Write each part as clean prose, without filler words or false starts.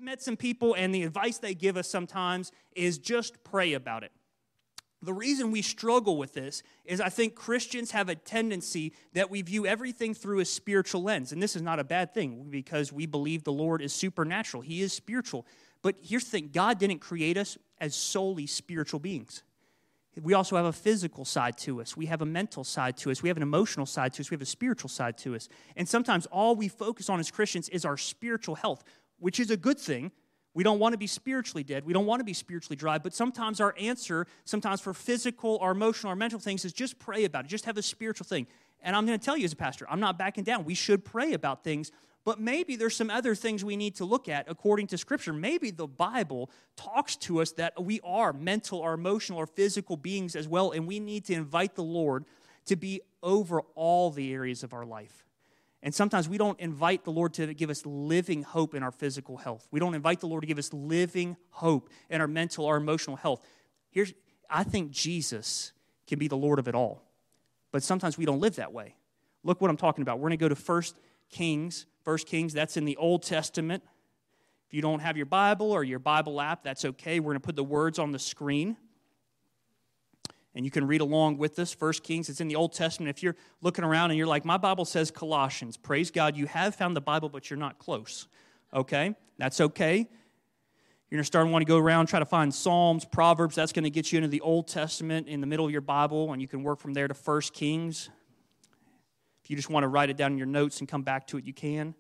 met some people, and the advice they give us sometimes is just pray about it. The reason we struggle with this is I think Christians have a tendency that we view everything through a spiritual lens. And this is not a bad thing because we believe the Lord is supernatural. He is spiritual. But here's the thing, God didn't create us as solely spiritual beings. We also have a physical side to us. We have a mental side to us. We have an emotional side to us. We have a spiritual side to us. And sometimes all we focus on as Christians is our spiritual health, which is a good thing. We don't want to be spiritually dead. We don't want to be spiritually dry. But sometimes our answer, sometimes for physical or emotional or mental things, is just pray about it. Just have a spiritual thing. And I'm going to tell you as a pastor, I'm not backing down. We should pray about things. But maybe there's some other things we need to look at according to Scripture. Maybe the Bible talks to us that we are mental or emotional or physical beings as well, and we need to invite the Lord to be over all the areas of our life. And sometimes we don't invite the Lord to give us living hope in our physical health. We don't invite the Lord to give us living hope in our mental or emotional health. I think Jesus can be the Lord of it all. But sometimes we don't live that way. Look what I'm talking about. We're going to go to 1 Kings. 1 Kings, that's in the Old Testament. If you don't have your Bible or your Bible app, that's okay. We're going to put the words on the screen. And you can read along with us. 1 Kings, it's in the Old Testament. If you're looking around and you're like, my Bible says Colossians. Praise God, you have found the Bible, but you're not close. Okay? That's okay. You're going to start to want to go around, try to find Psalms, Proverbs. That's going to get you into the Old Testament in the middle of your Bible, and you can work from there to 1 Kings. If you just want to write it down in your notes and come back to it, you can.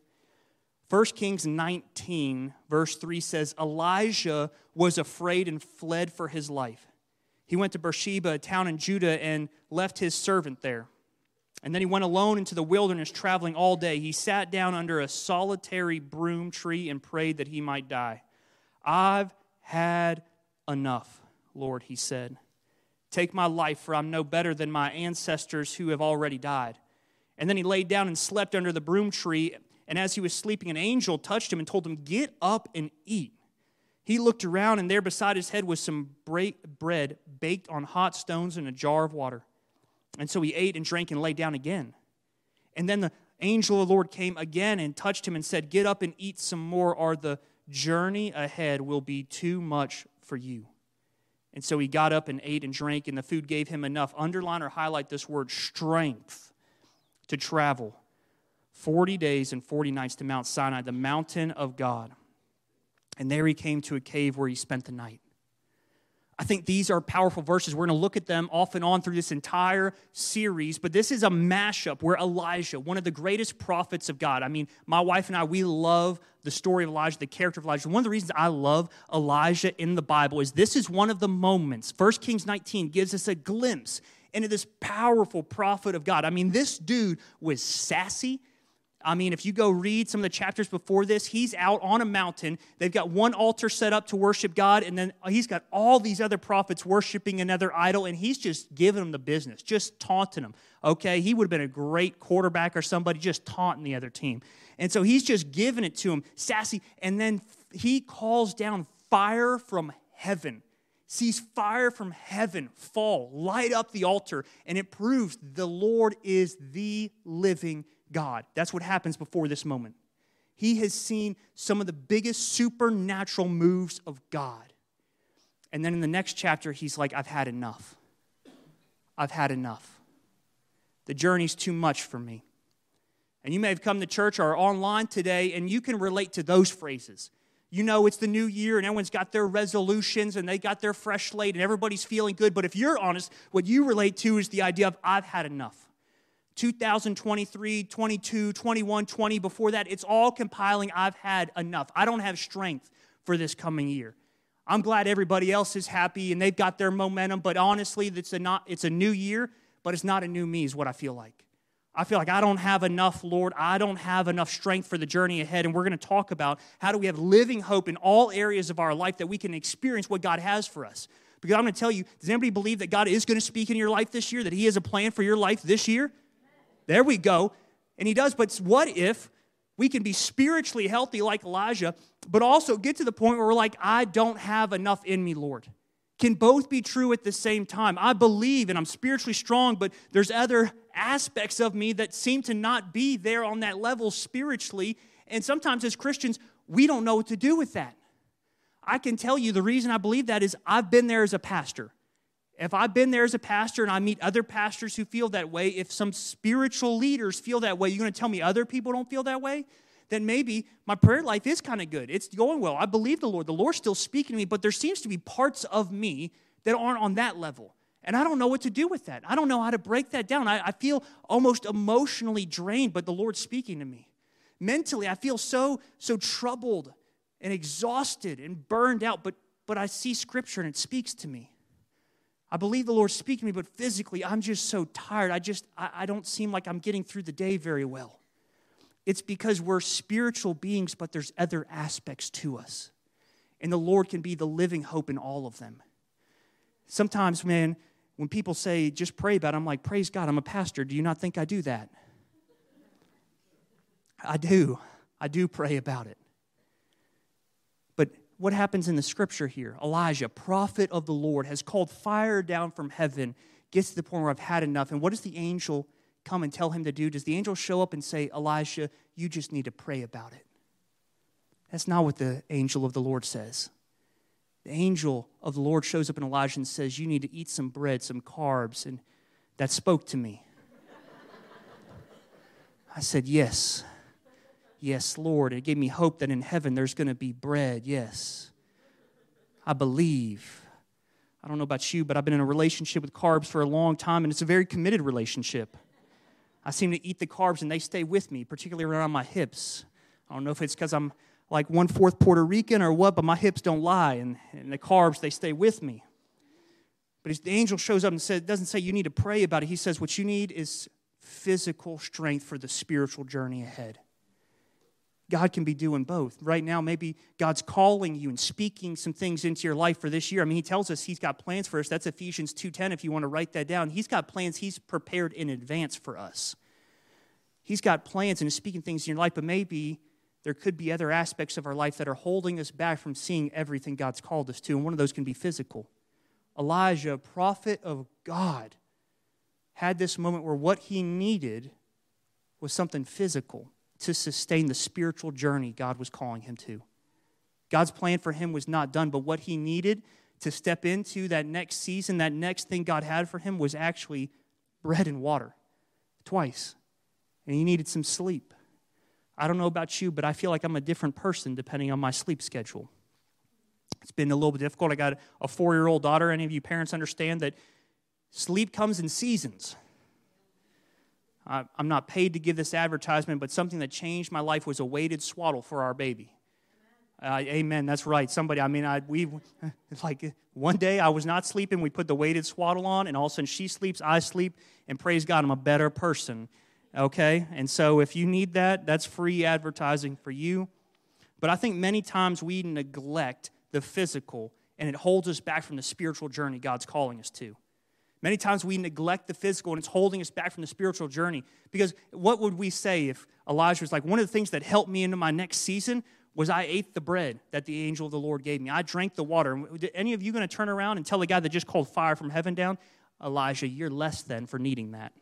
1 Kings 19, verse 3 says, Elijah was afraid and fled for his life. He went to Beersheba, a town in Judah, and left his servant there. And then he went alone into the wilderness, traveling all day. He sat down under a solitary broom tree and prayed that he might die. I've had enough, Lord, he said. Take my life, for I'm no better than my ancestors who have already died. And then he laid down and slept under the broom tree. And as he was sleeping, an angel touched him and told him, get up and eat. He looked around, and there beside his head was some bread baked on hot stones and a jar of water. And so he ate and drank and lay down again. And then the angel of the Lord came again and touched him and said, get up and eat some more, or the journey ahead will be too much for you. And so he got up and ate and drank, and the food gave him enough. Underline or highlight this word, strength, to travel 40 days and 40 nights to Mount Sinai, the mountain of God. And there he came to a cave where he spent the night. I think these are powerful verses. We're going to look at them off and on through this entire series, but this is a mashup where Elijah, one of the greatest prophets of God, I mean, my wife and I, we love the story of Elijah, the character of Elijah. One of the reasons I love Elijah in the Bible is this is one of the moments. 1 Kings 19 gives us a glimpse into this powerful prophet of God. I mean, this dude was sassy. I mean, if you go read some of the chapters before this, he's out on a mountain. They've got one altar set up to worship God, and then he's got all these other prophets worshiping another idol, and he's just giving them the business, just taunting them, okay? He would have been a great quarterback or somebody just taunting the other team. And so he's just giving it to them, sassy, and then he calls down fire from heaven. Sees fire from heaven fall, light up the altar, and it proves the Lord is the living God. That's what happens before this moment. He has seen some of the biggest supernatural moves of God. And then in the next chapter, he's like, I've had enough. I've had enough. The journey's too much for me. And you may have come to church or online today, and you can relate to those phrases. You know, it's the new year, and everyone's got their resolutions, and they got their fresh slate, and everybody's feeling good. But if you're honest, what you relate to is the idea of, I've had enough. 2023, 22, 21, 20, before that, it's all compiling, I've had enough. I don't have strength for this coming year. I'm glad everybody else is happy and they've got their momentum, but honestly, it's a new year, but it's not a new me is what I feel like. I feel like I don't have enough, Lord. I don't have enough strength for the journey ahead, and we're going to talk about how do we have living hope in all areas of our life that we can experience what God has for us. Because I'm going to tell you, does anybody believe that God is going to speak in your life this year, that He has a plan for your life this year? There we go. And He does. But what if we can be spiritually healthy like Elijah, but also get to the point where we're like, I don't have enough in me, Lord? Can both be true at the same time. I believe and I'm spiritually strong, but there's other aspects of me that seem to not be there on that level spiritually. And sometimes as Christians, we don't know what to do with that. I can tell you the reason I believe that is I've been there as a pastor. If I've been there as a pastor and I meet other pastors who feel that way, if some spiritual leaders feel that way, you're going to tell me other people don't feel that way? Then maybe my prayer life is kind of good. It's going well. I believe the Lord. The Lord's still speaking to me, but there seems to be parts of me that aren't on that level. And I don't know what to do with that. I don't know how to break that down. I feel almost emotionally drained, but the Lord's speaking to me. Mentally, I feel so troubled and exhausted and burned out, but I see Scripture and it speaks to me. I believe the Lord's speaking to me, but physically, I'm just so tired. I don't seem like I'm getting through the day very well. It's because we're spiritual beings, but there's other aspects to us. And the Lord can be the living hope in all of them. Sometimes, man, when people say, just pray about it, I'm like, praise God, I'm a pastor. Do you not think I do that? I do. I do pray about it. But what happens in the Scripture here? Elijah, prophet of the Lord, has called fire down from heaven, gets to the point where I've had enough. And what does the angel come and tell him to do? Does the angel show up and say, Elisha, you just need to pray about it? That's not what the angel of the Lord says. The angel of the Lord shows up in Elijah and says, you need to eat some bread, some carbs. And that spoke to me. I said, yes. Yes, Lord. It gave me hope that in heaven there's going to be bread. Yes. I believe. I don't know about you, but I've been in a relationship with carbs for a long time, and it's a very committed relationship. I seem to eat the carbs, and they stay with me, particularly around my hips. I don't know if it's because I'm like 1/4 Puerto Rican or what, but my hips don't lie, and the carbs, they stay with me. But the angel shows up and says, doesn't say you need to pray about it. He says what you need is physical strength for the spiritual journey ahead. God can be doing both. Right now, maybe God's calling you and speaking some things into your life for this year. I mean, he tells us he's got plans for us. That's Ephesians 2:10 if you want to write that down. He's got plans he's prepared in advance for us. He's got plans and is speaking things in your life, but maybe there could be other aspects of our life that are holding us back from seeing everything God's called us to, and one of those can be physical. Elijah, prophet of God, had this moment where what he needed was something physical to sustain the spiritual journey God was calling him to. God's plan for him was not done, but what he needed to step into that next season, that next thing God had for him was actually bread and water, twice. And he needed some sleep. I don't know about you, but I feel like I'm a different person depending on my sleep schedule. It's been a little bit difficult. I got a 4-year-old daughter. Any of you parents understand that sleep comes in seasons. I'm not paid to give this advertisement, but something that changed my life was a weighted swaddle for our baby. Amen. That's right. Somebody, it's like one day I was not sleeping. We put the weighted swaddle on, and all of a sudden she sleeps, I sleep, and praise God, I'm a better person. Okay? And so if you need that, that's free advertising for you. But I think many times we neglect the physical, and it holds us back from the spiritual journey God's calling us to. Many times we neglect the physical, and it's holding us back from the spiritual journey. Because what would we say if Elijah was like, one of the things that helped me into my next season was I ate the bread that the angel of the Lord gave me. I drank the water. Are any of you going to turn around and tell the guy that just called fire from heaven down, Elijah, you're less than for needing that?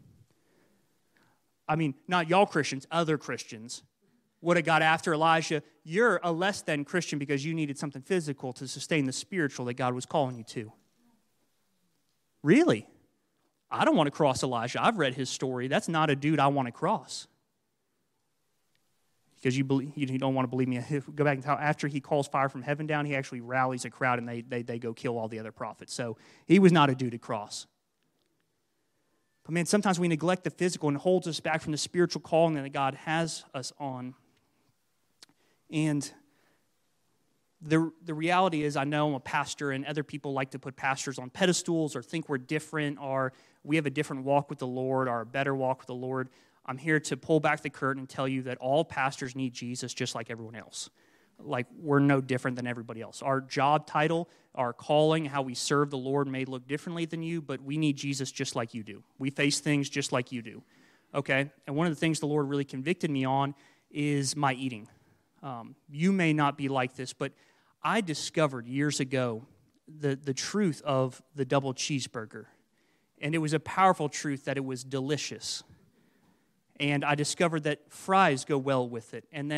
I mean, not y'all Christians, other Christians would have got after Elijah. You're a less than Christian because you needed something physical to sustain the spiritual that God was calling you to. Really? I don't want to cross Elijah. I've read his story. That's not a dude I want to cross. Because you don't want to believe me. Go back and tell, after he calls fire from heaven down, he actually rallies a crowd and they go kill all the other prophets. So he was not a dude to cross. But man, sometimes we neglect the physical and it holds us back from the spiritual calling that God has us on. And the reality is, I know I'm a pastor, and other people like to put pastors on pedestals or think we're different, or we have a different walk with the Lord, or a better walk with the Lord. I'm here to pull back the curtain and tell you that all pastors need Jesus just like everyone else. Like, we're no different than everybody else. Our job title, our calling, how we serve the Lord may look differently than you, but we need Jesus just like you do. We face things just like you do, okay? And one of the things the Lord really convicted me on is my eating. You may not be like this, but I discovered years ago the truth of the double cheeseburger. And it was a powerful truth that it was delicious. And I discovered that fries go well with it. And then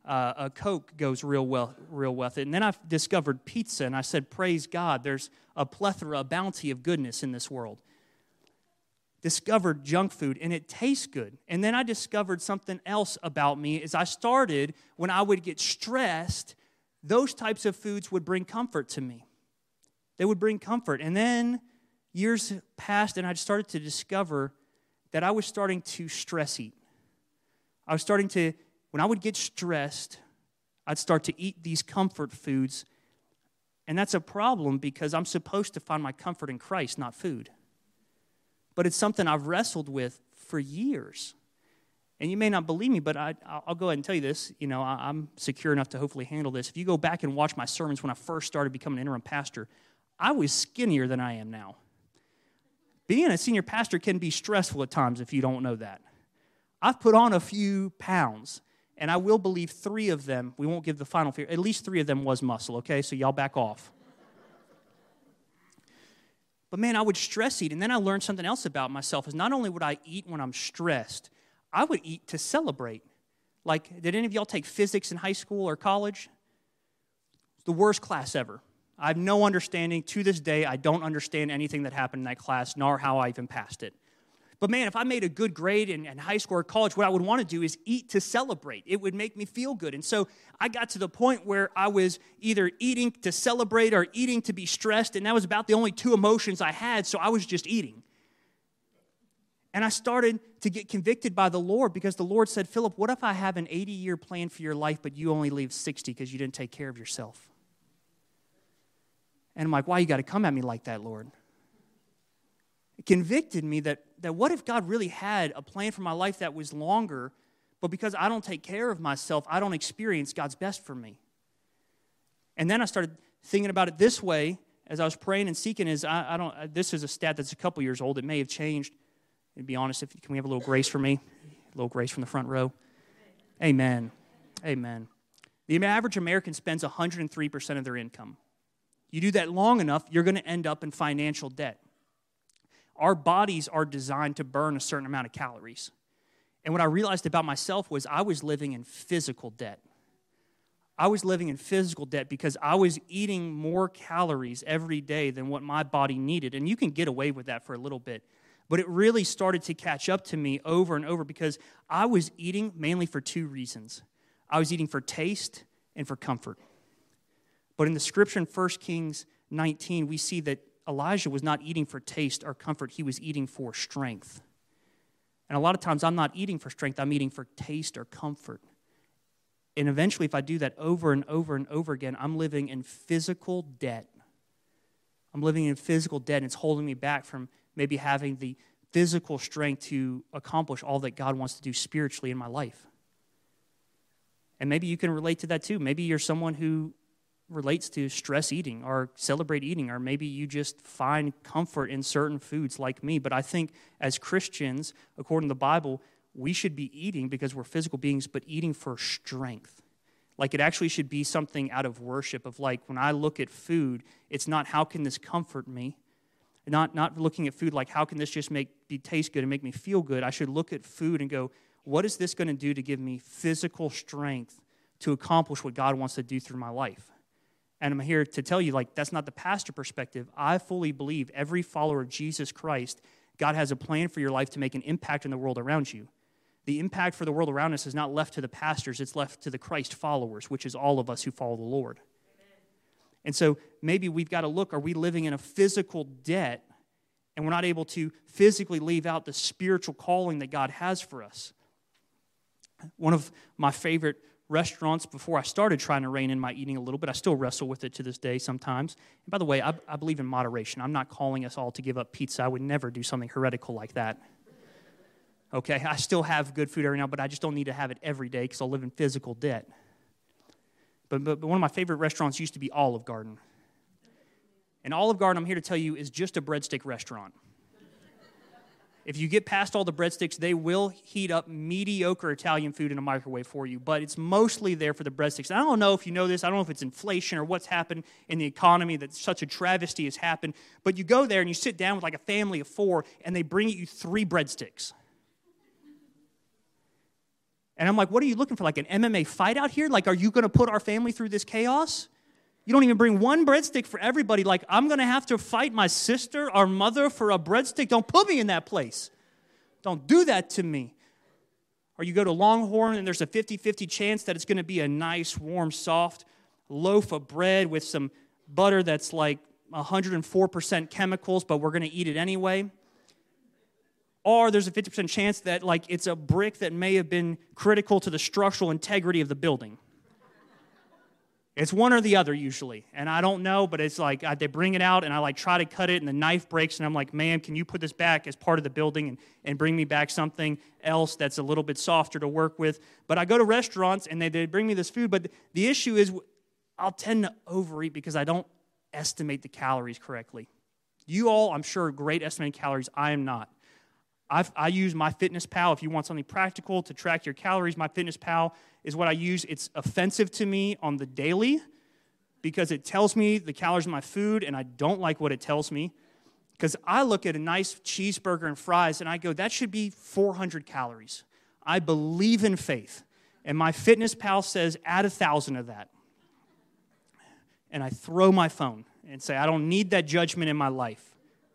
a Coke goes real well with it. And then I discovered pizza, and I said, praise God, there's a plethora, a bounty of goodness in this world. Discovered junk food, and it tastes good. And then I discovered something else about me is I started, when I would get stressed, those types of foods would bring comfort to me. They would bring comfort. And then years passed, and I started to discover that I was starting to stress eat. I was starting to, when I would get stressed, I'd start to eat these comfort foods. And that's a problem because I'm supposed to find my comfort in Christ, not food. But it's something I've wrestled with for years. And you may not believe me, but I'll go ahead and tell you this. You know, I'm secure enough to hopefully handle this. If you go back and watch my sermons when I first started becoming an interim pastor, I was skinnier than I am now. Being a senior pastor can be stressful at times if you don't know that. I've put on a few pounds, and I will believe 3 of them, we won't give the final figure, at least 3 of them was muscle, okay? So y'all back off. But man, I would stress eat, and then I learned something else about myself, is not only would I eat when I'm stressed, I would eat to celebrate. Like, did any of y'all take physics in high school or college? It's the worst class ever. I have no understanding. To this day, I don't understand anything that happened in that class, nor how I even passed it. But man, if I made a good grade in high school or college, what I would want to do is eat to celebrate. It would make me feel good. And so I got to the point where I was either eating to celebrate or eating to be stressed, and that was about the only 2 emotions I had, so I was just eating. And I started to get convicted by the Lord because the Lord said, Philip, what if I have an 80-year plan for your life, but you only leave 60 because you didn't take care of yourself? And I'm like, why you got to come at me like that, Lord? It convicted me that what if God really had a plan for my life that was longer, but because I don't take care of myself, I don't experience God's best for me? And then I started thinking about it this way as I was praying and seeking. This is a stat that's a couple years old. It may have changed. To be honest, can we have a little grace for me? A little grace from the front row. Amen. Amen. The average American spends 103% of their income. You do that long enough, you're going to end up in financial debt. Our bodies are designed to burn a certain amount of calories. And what I realized about myself was I was living in physical debt. I was living in physical debt because I was eating more calories every day than what my body needed. And you can get away with that for a little bit. But it really started to catch up to me over and over because I was eating mainly for 2 reasons. I was eating for taste and for comfort. But in the scripture in 1 Kings 19, we see that Elijah was not eating for taste or comfort. He was eating for strength. And a lot of times I'm not eating for strength. I'm eating for taste or comfort. And eventually, if I do that over and over and over again, I'm living in physical debt. I'm living in physical debt, and it's holding me back from maybe having the physical strength to accomplish all that God wants to do spiritually in my life. And maybe you can relate to that too. Maybe you're someone who relates to stress eating or celebrate eating, or maybe you just find comfort in certain foods like me. But I think as Christians, according to the Bible, we should be eating because we're physical beings, but eating for strength. Like it actually should be something out of worship of like when I look at food, it's not how can this comfort me? Not looking at food like how can this just taste good and make me feel good. I should look at food and go, what is this going to do to give me physical strength to accomplish what God wants to do through my life? And I'm here to tell you, like, that's not the pastor perspective. I fully believe every follower of Jesus Christ, God has a plan for your life to make an impact in the world around you. The impact for the world around us is not left to the pastors, it's left to the Christ followers, which is all of us who follow the Lord. Amen. And so maybe we've got to look, are we living in a physical debt and we're not able to physically leave out the spiritual calling that God has for us? One of my favorite restaurants before I started trying to rein in my eating a little bit. I still wrestle with it to this day sometimes. And by the way, I believe in moderation. I'm not calling us all to give up pizza. I would never do something heretical like that. Okay, I still have good food every now, but I just don't need to have it every day because I'll live in physical debt. But one of my favorite restaurants used to be Olive Garden. And Olive Garden, I'm here to tell you, is just a breadstick restaurant. If you get past all the breadsticks, they will heat up mediocre Italian food in a microwave for you, but it's mostly there for the breadsticks. I don't know if you know this. I don't know if it's inflation or what's happened in the economy that such a travesty has happened, but you go there and you sit down with like a family of 4, and they bring you 3 breadsticks. And I'm like, what are you looking for, like an MMA fight out here? Like, are you going to put our family through this chaos? You don't even bring one breadstick for everybody. Like, I'm going to have to fight my sister or mother for a breadstick. Don't put me in that place. Don't do that to me. Or you go to Longhorn and there's a 50-50 chance that it's going to be a nice, warm, soft loaf of bread with some butter that's like 104% chemicals, but we're going to eat it anyway. Or there's a 50% chance that like it's a brick that may have been critical to the structural integrity of the building. It's one or the other usually, and I don't know, but it's like they bring it out, and I like try to cut it, and the knife breaks, and I'm like, ma'am, can you put this back as part of the building and bring me back something else that's a little bit softer to work with? But I go to restaurants, and they bring me this food, but the issue is I'll tend to overeat because I don't estimate the calories correctly. You all, I'm sure, are great estimating calories. I am not. I use MyFitnessPal. If you want something practical to track your calories, MyFitnessPal is what I use. It's offensive to me on the daily because it tells me the calories in my food, and I don't like what it tells me because I look at a nice cheeseburger and fries, and I go, that should be 400 calories. I believe in faith, and MyFitnessPal says add 1,000 of that. And I throw my phone and say, I don't need that judgment in my life.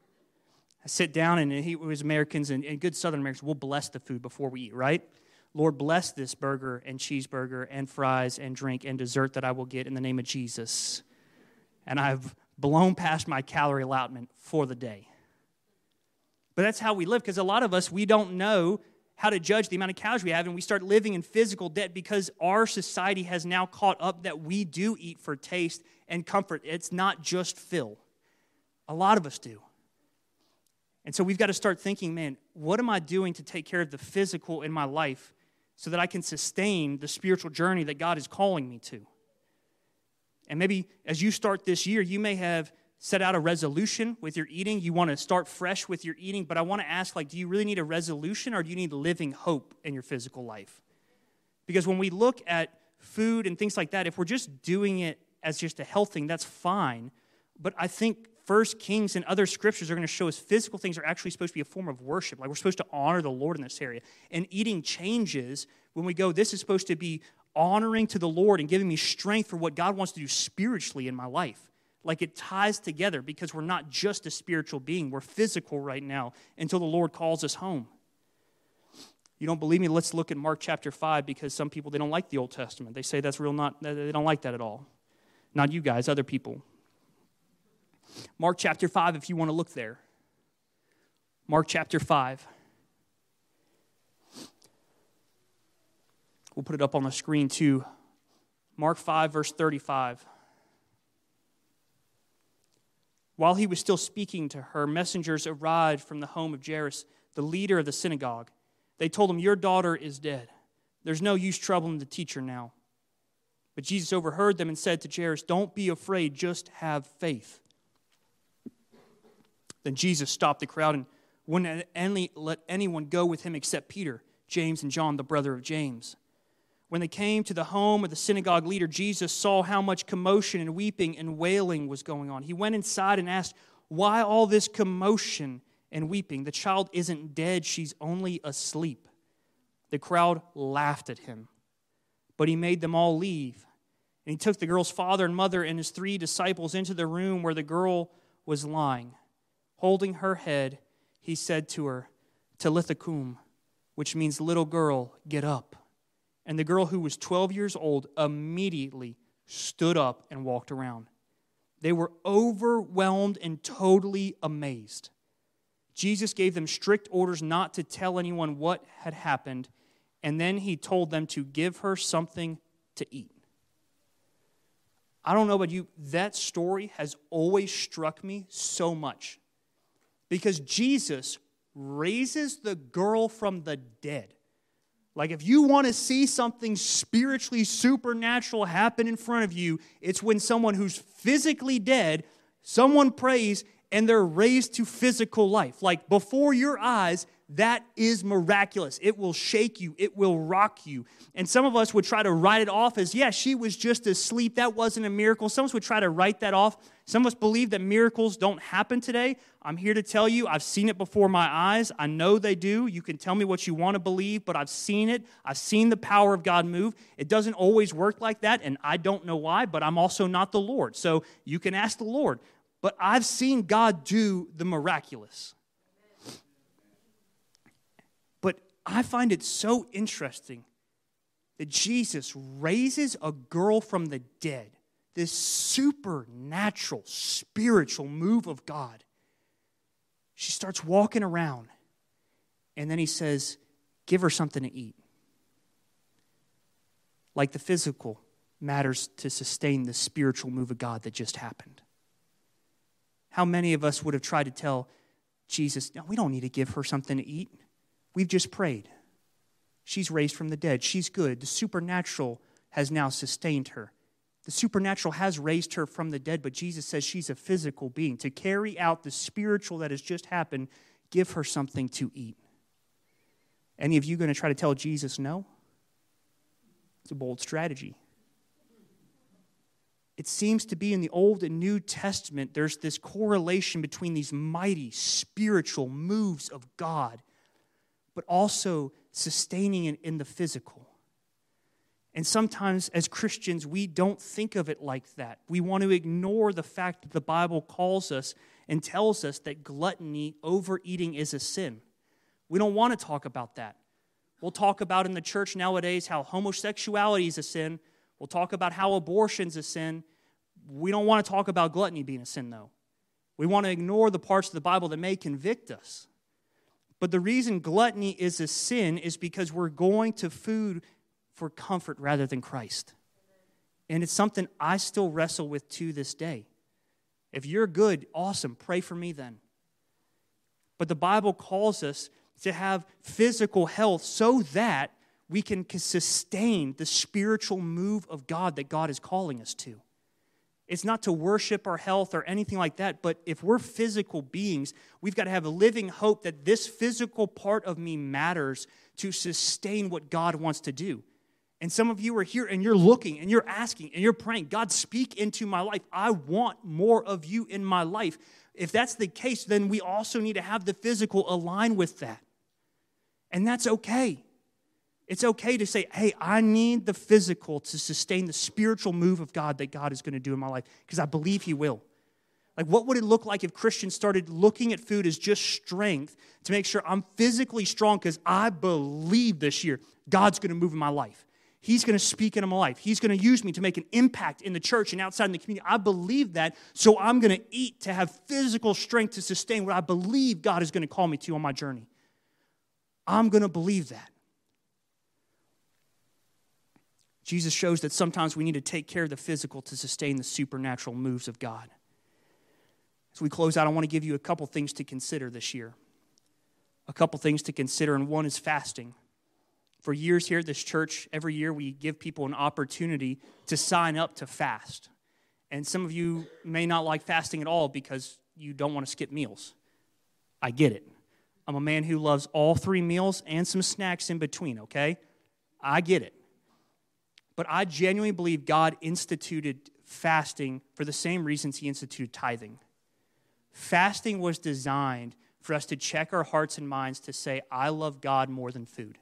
I sit down, and he was Americans, and good Southern Americans, we'll bless the food before we eat, right? Lord, bless this burger and cheeseburger and fries and drink and dessert that I will get in the name of Jesus. And I've blown past my calorie allotment for the day. But that's how we live, because a lot of us, we don't know how to judge the amount of calories we have, and we start living in physical debt because our society has now caught up that we do eat for taste and comfort. It's not just fill. A lot of us do. And so we've got to start thinking, man, what am I doing to take care of the physical in my life so that I can sustain the spiritual journey that God is calling me to? And maybe as you start this year, you may have set out a resolution with your eating. You want to start fresh with your eating, but I want to ask, like, do you really need a resolution or do you need living hope in your physical life? Because when we look at food and things like that, if we're just doing it as just a health thing, that's fine. But I think 1 Kings and other scriptures are going to show us physical things are actually supposed to be a form of worship. Like, we're supposed to honor the Lord in this area. And eating changes when we go, this is supposed to be honoring to the Lord and giving me strength for what God wants to do spiritually in my life. Like, it ties together because we're not just a spiritual being. We're physical right now until the Lord calls us home. You don't believe me? Let's look at Mark chapter 5 because some people, they don't like the Old Testament. They say that's real, they don't like that at all. Not you guys, other people. Mark chapter 5, if you want to look there. Mark chapter 5. We'll put it up on the screen too. Mark 5, verse 35. While he was still speaking to her, messengers arrived from the home of Jairus, the leader of the synagogue. They told him, your daughter is dead. There's no use troubling the teacher now. But Jesus overheard them and said to Jairus, don't be afraid, just have faith. Then Jesus stopped the crowd and wouldn't let anyone go with him except Peter, James, and John, the brother of James. When they came to the home of the synagogue leader, Jesus saw how much commotion and weeping and wailing was going on. He went inside and asked, why all this commotion and weeping? The child isn't dead, she's only asleep. The crowd laughed at him, but he made them all leave. And he took the girl's father and mother and his 3 disciples into the room where the girl was lying. Holding her head, he said to her, Talitha cum, which means, little girl, get up. And the girl, who was 12 years old, immediately stood up and walked around. They were overwhelmed and totally amazed. Jesus gave them strict orders not to tell anyone what had happened, and then he told them to give her something to eat. I don't know about you, that story has always struck me so much. Because Jesus raises the girl from the dead. Like, if you want to see something spiritually supernatural happen in front of you, it's when someone who's physically dead, someone prays and they're raised to physical life. Like, before your eyes, that is miraculous. It will shake you. It will rock you. And some of us would try to write it off as, yeah, she was just asleep. That wasn't a miracle. Some of us would try to write that off. Some of us believe that miracles don't happen today. I'm here to tell you, I've seen it before my eyes. I know they do. You can tell me what you want to believe, but I've seen it. I've seen the power of God move. It doesn't always work like that, and I don't know why, but I'm also not the Lord. So you can ask the Lord. But I've seen God do the miraculous. But I find it so interesting that Jesus raises a girl from the dead, this supernatural, spiritual move of God. She starts walking around, and then he says, give her something to eat. Like the physical matters to sustain the spiritual move of God that just happened. How many of us would have tried to tell Jesus, no, we don't need to give her something to eat. We've just prayed. She's raised from the dead. She's good. The supernatural has now sustained her. The supernatural has raised her from the dead, but Jesus says she's a physical being. To carry out the spiritual that has just happened, give her something to eat. Any of you going to try to tell Jesus no? It's a bold strategy. It seems to be in the Old and New Testament, there's this correlation between these mighty spiritual moves of God, but also sustaining it in the physical. And sometimes as Christians, we don't think of it like that. We want to ignore the fact that the Bible calls us and tells us that gluttony, overeating, is a sin. We don't want to talk about that. We'll talk about in the church nowadays how homosexuality is a sin. We'll talk about how abortion's a sin. We don't want to talk about gluttony being a sin, though. We want to ignore the parts of the Bible that may convict us. But the reason gluttony is a sin is because we're going to food for comfort rather than Christ. And it's something I still wrestle with to this day. If you're good, awesome, pray for me then. But the Bible calls us to have physical health so that we can sustain the spiritual move of God that God is calling us to. It's not to worship our health or anything like that, but if we're physical beings, we've got to have a living hope that this physical part of me matters to sustain what God wants to do. And some of you are here and you're looking and you're asking and you're praying, God, speak into my life. I want more of you in my life. If that's the case, then we also need to have the physical align with that. And that's okay. It's okay to say, hey, I need the physical to sustain the spiritual move of God that God is going to do in my life, because I believe He will. Like, what would it look like if Christians started looking at food as just strength to make sure I'm physically strong because I believe this year God's going to move in my life. He's going to speak into my life. He's going to use me to make an impact in the church and outside in the community. I believe that, so I'm going to eat to have physical strength to sustain what I believe God is going to call me to on my journey. I'm going to believe that. Jesus shows that sometimes we need to take care of the physical to sustain the supernatural moves of God. As we close out, I want to give you a couple things to consider this year. A couple things to consider, and one is fasting. For years here at this church, every year we give people an opportunity to sign up to fast. And some of you may not like fasting at all because you don't want to skip meals. I get it. I'm a man who loves all 3 meals and some snacks in between, okay? I get it. But I genuinely believe God instituted fasting for the same reasons He instituted tithing. Fasting was designed for us to check our hearts and minds to say, I love God more than food.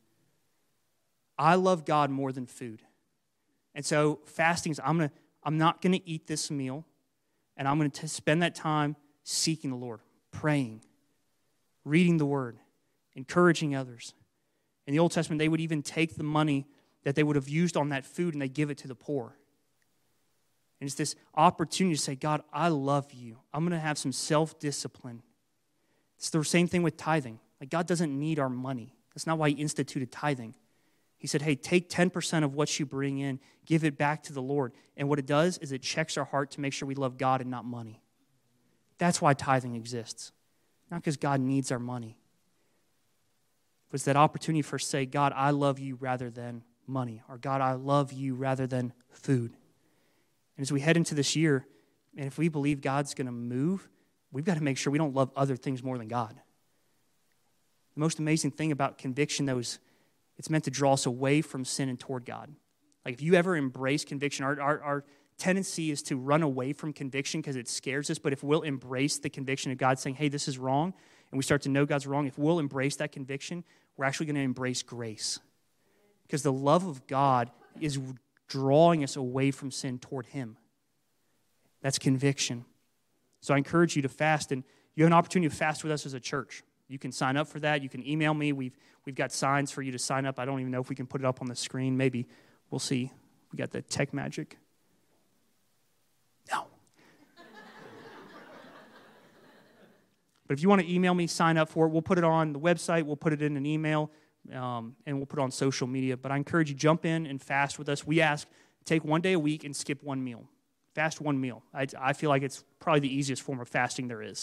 I love God more than food. And so fasting is, I'm not going to eat this meal, and I'm going to spend that time seeking the Lord, praying, reading the Word, encouraging others. In the Old Testament, they would even take the money that they would have used on that food and they give it to the poor. And it's this opportunity to say, God, I love you. I'm going to have some self-discipline. It's the same thing with tithing. Like, God doesn't need our money. That's not why He instituted tithing. He said, hey, take 10% of what you bring in, give it back to the Lord. And what it does is it checks our heart to make sure we love God and not money. That's why tithing exists. Not because God needs our money. It was that opportunity for us to say, God, I love you rather than money. Or God, I love you rather than food. And as we head into this year, and if we believe God's going to move, we've got to make sure we don't love other things more than God. The most amazing thing about conviction, though, is it's meant to draw us away from sin and toward God. Like if you ever embrace conviction, our tendency is to run away from conviction because it scares us. But if we'll embrace the conviction of God saying, hey, this is wrong, and we start to know God's wrong, if we'll embrace that conviction, we're actually going to embrace grace. Because the love of God is drawing us away from sin toward Him. That's conviction. So I encourage you to fast, and you have an opportunity to fast with us as a church. You can sign up for that. You can email me. We've got signs for you to sign up. I don't even know if we can put it up on the screen. Maybe. We'll see. We got the tech magic. No. But if you want to email me, sign up for it. We'll put it on the website. We'll put it in an email, and we'll put it on social media. But I encourage you, jump in and fast with us. We ask, take one day a week and skip one meal. Fast one meal. I feel like it's probably the easiest form of fasting there is.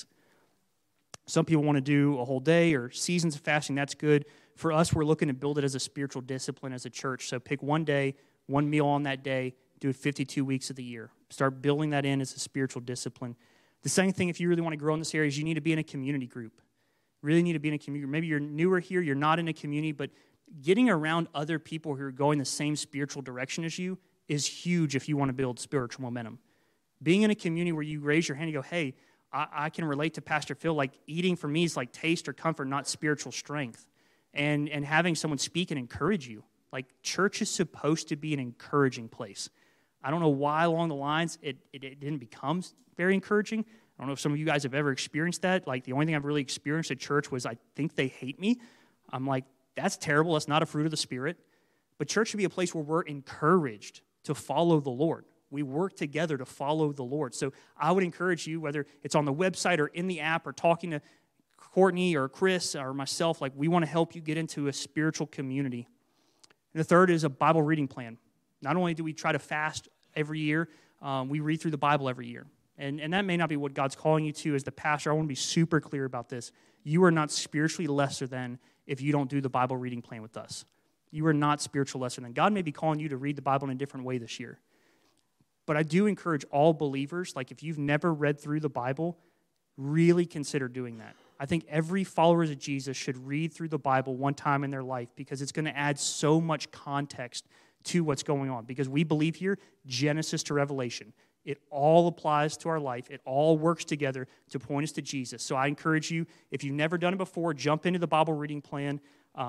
Some people want to do a whole day or seasons of fasting. That's good. For us, we're looking to build it as a spiritual discipline as a church. So pick one day, one meal on that day, do it 52 weeks of the year. Start building that in as a spiritual discipline. The second thing, if you really want to grow in this area, is you need to be in a community group. Really need to be in a community. Maybe you're newer here, you're not in a community, but getting around other people who are going the same spiritual direction as you is huge if you want to build spiritual momentum. Being in a community where you raise your hand and go, hey, I can relate to Pastor Phil, like eating for me is like taste or comfort, not spiritual strength. And having someone speak and encourage you. Like church is supposed to be an encouraging place. I don't know why along the lines it didn't become very encouraging. I don't know if some of you guys have ever experienced that. Like the only thing I've really experienced at church was I think they hate me. I'm like, that's terrible. That's not a fruit of the Spirit. But church should be a place where we're encouraged to follow the Lord. We work together to follow the Lord. So I would encourage you, whether it's on the website or in the app or talking to Courtney or Chris or myself, like we want to help you get into a spiritual community. And the third is a Bible reading plan. Not only do we try to fast every year, we read through the Bible every year. And that may not be what God's calling you to as the pastor. I want to be super clear about this. You are not spiritually lesser than if you don't do the Bible reading plan with us. You are not spiritual lesser than. God may be calling you to read the Bible in a different way this year. But I do encourage all believers, like if you've never read through the Bible, really consider doing that. I think every follower of Jesus should read through the Bible one time in their life because it's going to add so much context to what's going on. Because we believe here, Genesis to Revelation. It all applies to our life. It all works together to point us to Jesus. So I encourage you, if you've never done it before, jump into the Bible reading plan.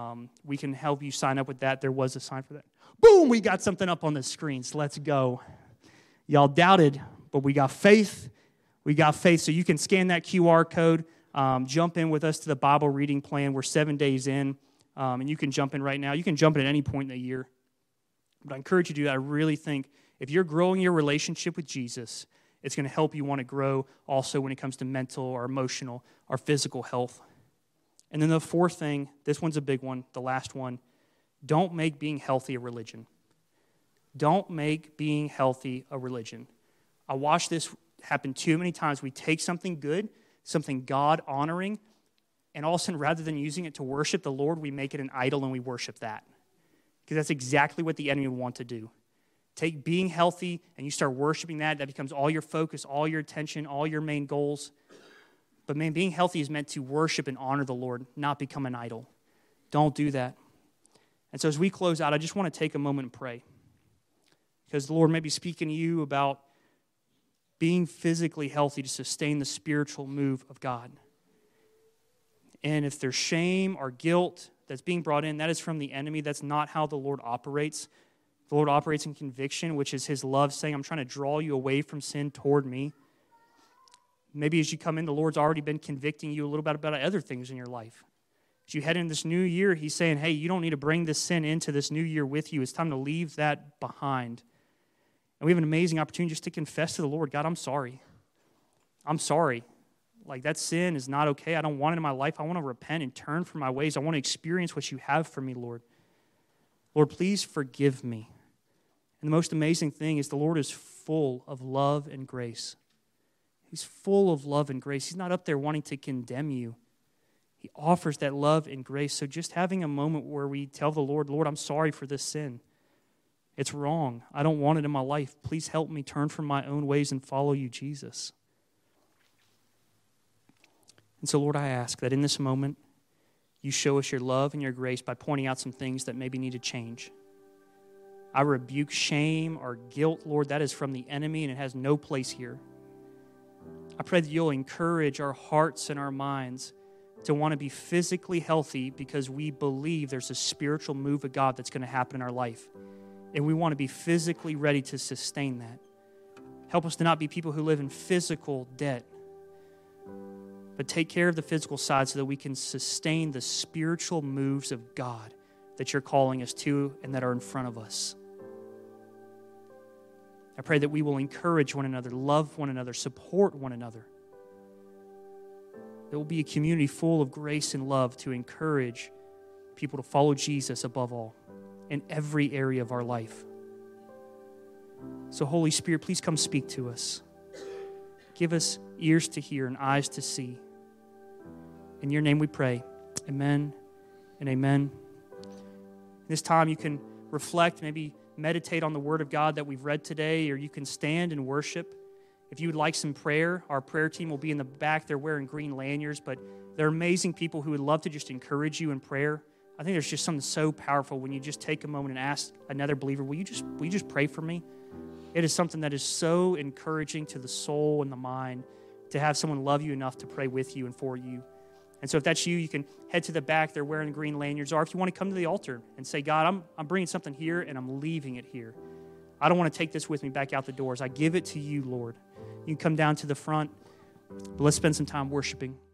We can help you sign up with that. There was a sign for that. Boom, we got something up on the screens. Let's go. Y'all doubted, but we got faith. We got faith. So you can scan that QR code, jump in with us to the Bible reading plan. We're 7 days in, and you can jump in right now. You can jump in at any point in the year. But I encourage you to do that. I really think if you're growing your relationship with Jesus, it's going to help you want to grow also when it comes to mental or emotional or physical health. And then the fourth thing, this one's a big one, the last one, don't make being healthy a religion. Don't make being healthy a religion. I watch this happen too many times. We take something good, something God-honoring, and all of a sudden, rather than using it to worship the Lord, we make it an idol and we worship that. Because that's exactly what the enemy would want to do. Take being healthy and you start worshiping that. That becomes all your focus, all your attention, all your main goals. But man, being healthy is meant to worship and honor the Lord, not become an idol. Don't do that. And so as we close out, I just want to take a moment and pray. Because the Lord may be speaking to you about being physically healthy to sustain the spiritual move of God. And if there's shame or guilt that's being brought in, that is from the enemy. That's not how the Lord operates. The Lord operates in conviction, which is His love saying, I'm trying to draw you away from sin toward me. Maybe as you come in, the Lord's already been convicting you a little bit about other things in your life. As you head into this new year, He's saying, hey, you don't need to bring this sin into this new year with you. It's time to leave that behind. And we have an amazing opportunity just to confess to the Lord, God, I'm sorry. I'm sorry. Like that sin is not okay. I don't want it in my life. I want to repent and turn from my ways. I want to experience what you have for me, Lord. Lord, please forgive me. And the most amazing thing is the Lord is full of love and grace. He's full of love and grace. He's not up there wanting to condemn you. He offers that love and grace. So just having a moment where we tell the Lord, Lord, I'm sorry for this sin. It's wrong. I don't want it in my life. Please help me turn from my own ways and follow you, Jesus. And so, Lord, I ask that in this moment, you show us your love and your grace by pointing out some things that maybe need to change. I rebuke shame or guilt, Lord. That is from the enemy, and it has no place here. I pray that you'll encourage our hearts and our minds to want to be physically healthy because we believe there's a spiritual move of God that's going to happen in our life. And we want to be physically ready to sustain that. Help us to not be people who live in physical debt, but take care of the physical side so that we can sustain the spiritual moves of God that you're calling us to and that are in front of us. I pray that we will encourage one another, love one another, support one another. There will be a community full of grace and love to encourage people to follow Jesus above all in every area of our life. So Holy Spirit, please come speak to us. Give us ears to hear and eyes to see. In your name we pray. Amen and amen. This time you can reflect, maybe meditate on the Word of God that we've read today, or you can stand and worship. If you would like some prayer, our prayer team will be in the back. They're wearing green lanyards, but they're amazing people who would love to just encourage you in prayer. I think there's just something so powerful when you just take a moment and ask another believer, will you just pray for me? It is something that is so encouraging to the soul and the mind to have someone love you enough to pray with you and for you. And so if that's you, you can head to the back. They're wearing green lanyards. Or if you want to come to the altar and say, God, I'm bringing something here and I'm leaving it here. I don't want to take this with me back out the doors. I give it to you, Lord. You can come down to the front. But let's spend some time worshiping.